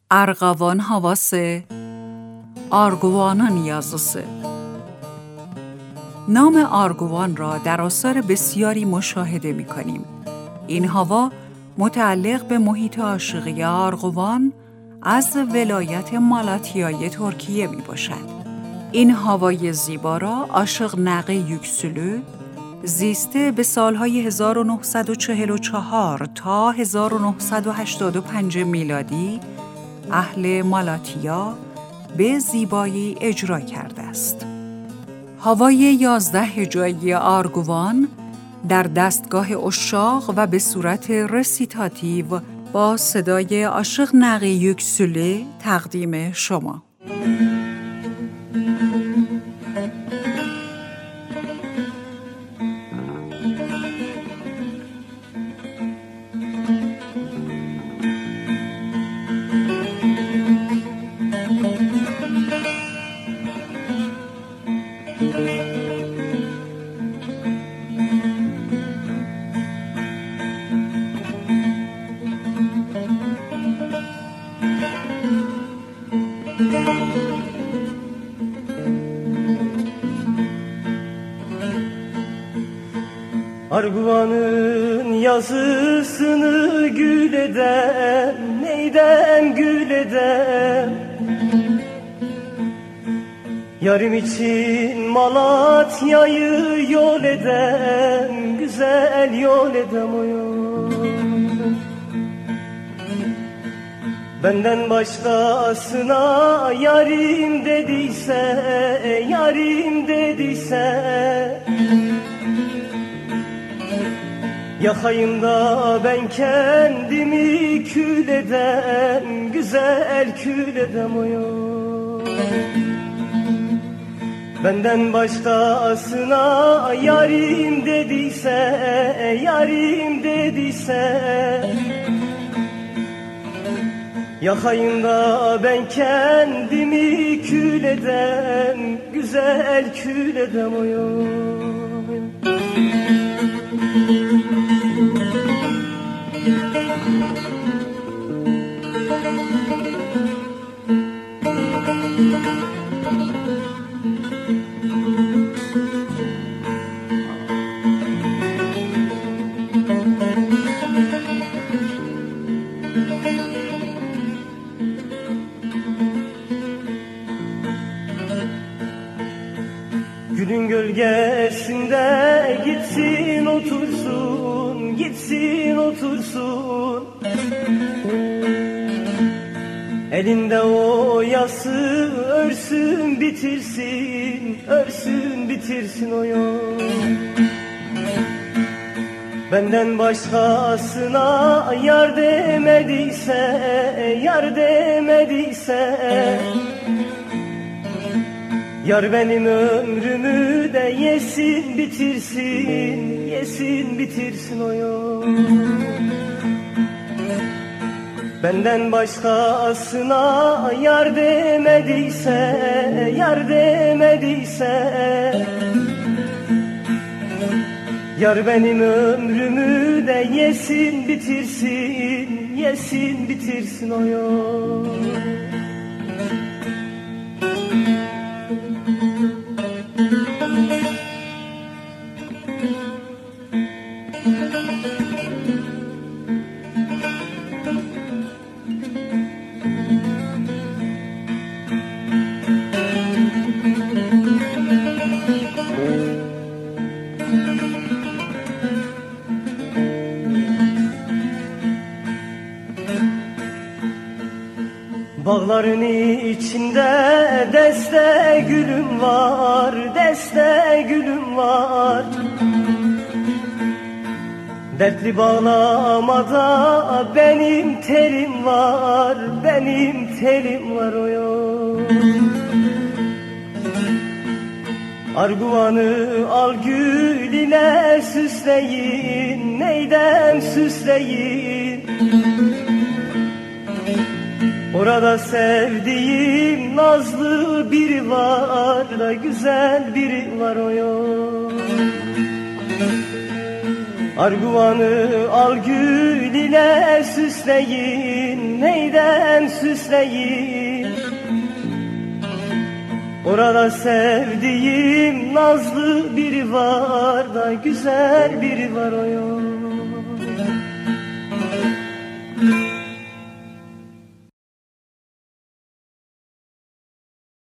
ارغوان havası, آرگوانان yazısı. نام آرگوان را در آثار بسیاری مشاهده می کنیم. این هوا متعلق به محیط عاشقی آرگوان از ولایت مالاتیای ترکیه می باشد. این هوای زیبا را عاشق نقی یوکسلو زیسته به سالهای 1944 تا 1985 میلادی اهل مالاتیا به زیبایی اجرا کرده است. هوای 11 هجایی آرگوان در دستگاه عشاق و به صورت رسیتاتیو با صدای عاشق نقی یوکسلو تقدیم شما. Arguvanın yazısını gül edem, neydem gül edem. Yarım için Malatya'yı yol edem, güzel yol edem o yol. Benden başkasına yarim dediyse, yarim dediyse, yakayım da ben kendimi kül edem, güzel kül edem o yol. Benden başkasına yarim dediyse, yarim dediyse, yakayım da ben kendimi kül edem, güzel kül edem o yol. Gülün gölgesinde gitsin otursun, gitsin otursun. Elinde o yası örsün bitirsin, örsün bitirsin o yol. Benden başkasına yar demediyse, yar demediyse, yar benim ömrümü de yesin bitirsin, yesin bitirsin o yol. Benden başkasına yar demediyse, yar demediyse, yar benim ömrümü de yesin bitirsin, yesin bitirsin o yol. Bağların içinde deste gülüm var, deste gülüm var. Dertli bağlamada benim terim var, benim terim var o yol. Arguvanı al gül ile süsleyin, neydem süsleyin. Orada sevdiğim nazlı biri var da güzel biri var o yol. Arguvanı al gül ile süsleyin, neyden süsleyin? Orada sevdiğim nazlı biri var da güzel biri var o yok.